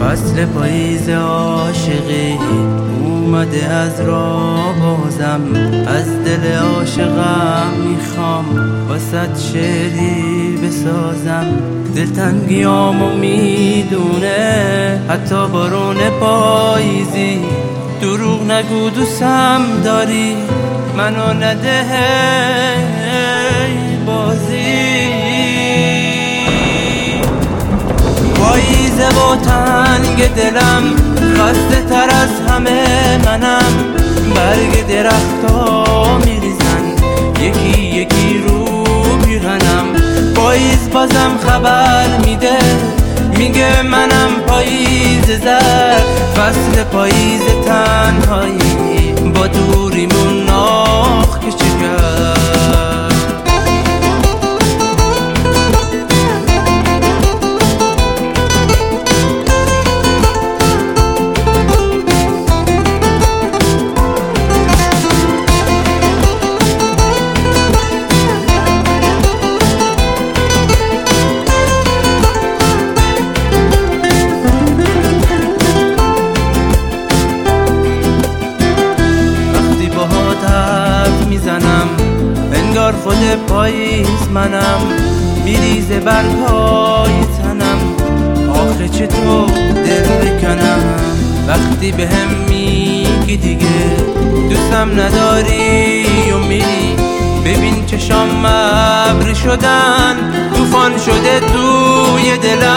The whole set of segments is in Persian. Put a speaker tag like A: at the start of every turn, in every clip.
A: فصل پاییز عاشقی اومده از راه بازم، از دل عاشقم میخوام واسه شعری بسازم. دلتنگیامو میدونه حتی بارون پاییزی، دروغ نگو دوستم داری منو نده بازی. پاییزه و تنگ دلم خسته تر از همه منم، برگ درختا میریزن یکی یکی رو پیرهنم. پاییز بازم خبر میده میگه منم پاییز زرد، فصل پاییز تنهایی با دوریمون ناخ که چه کرد. انگار خود پاییز منم، میریزه برگای تنم، آخه چطور دل بکنم وقتی به هم میگی دیگه دوستم نداری و میری. ببین چشام ابری شدن طوفان شده توی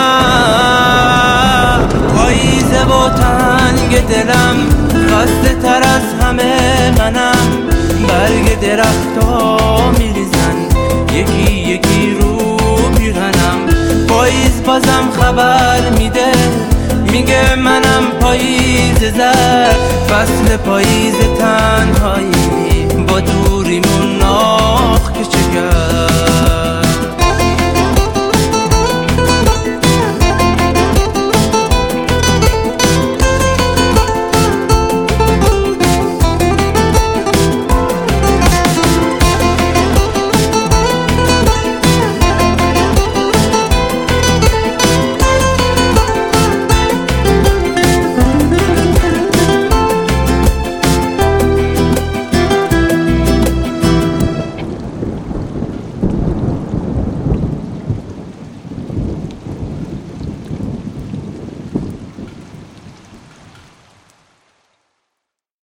A: دلم. پاییزه و تنگ دلم خسته تر از همه منم، برگ درختا میریزن یکی یکی رو پیرهنم. پاییز بازم خبر میده میگه منم پاییز زرد، فصل پاییز تنهایی با دوریمون ناخ که چه کرد.